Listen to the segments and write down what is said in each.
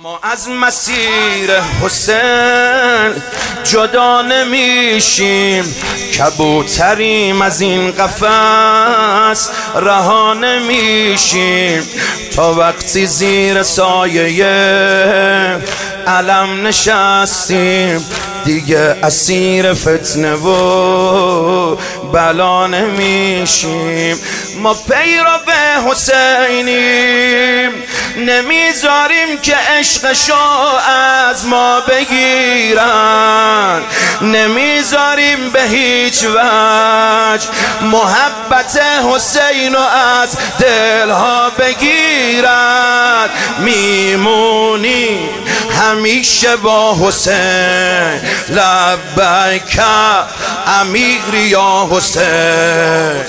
ما از مسیر حسین جدا نمیشیم، کبوتریم از این قفس رها نمیشیم، تا وقتی زیر سایه علم نشستیم دیگه اسیر فتنه و بلا نمیشیم. ما پیرو به حسینیم، نمیذاریم که عشقشو از ما بگیرن، نمیذاریم به هیچ وجه محبت حسینو از دلها بگیرن. میمونیم همیشه با حسین، لبیک امیر یا حسین.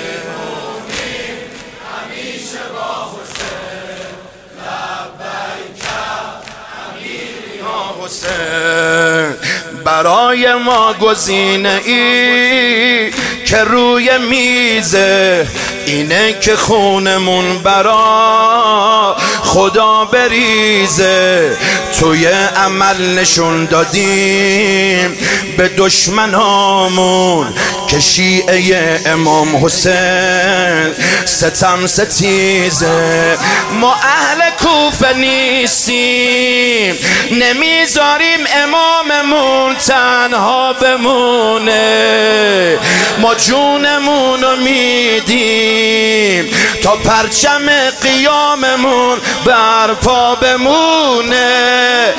برای ما گزینه ای که روی میزه، اینه که خونمون برا خدا بریزه. توی عمل نشون دادیم به دشمنامون که شیعه امام حسین ستم ستیزه. ما اهل کوفه نیستیم، نمیذاریم اماممون تنها بمونه، ما جونمونو میدیم تا پرچم قیاممون برپا بمونه.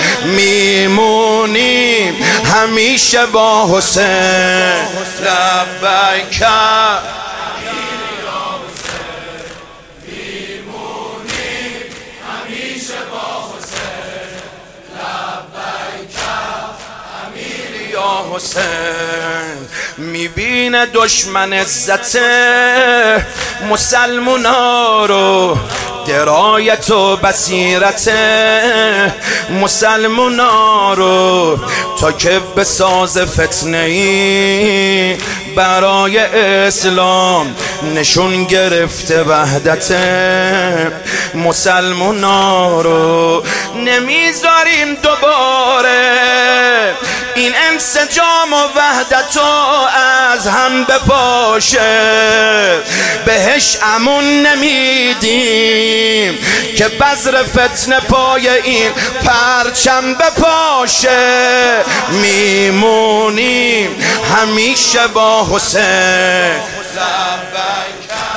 میمونیم همیشه با حسین، لبیک حسین. میبینه دشمن عزت مسلمونا رو، درایت و بصیرت مسلمونا رو، تا که بساز فتنه ای برای اسلام نشون گرفته وحدت مسلمونا رو. نمیذاریم دوباره این انسجام و وحدت رو از هم بپاشه، بهش امون نمیدیم که بذر فتنه پای این پرچم بپاشه. میمونیم همیشه با حسین، لبیک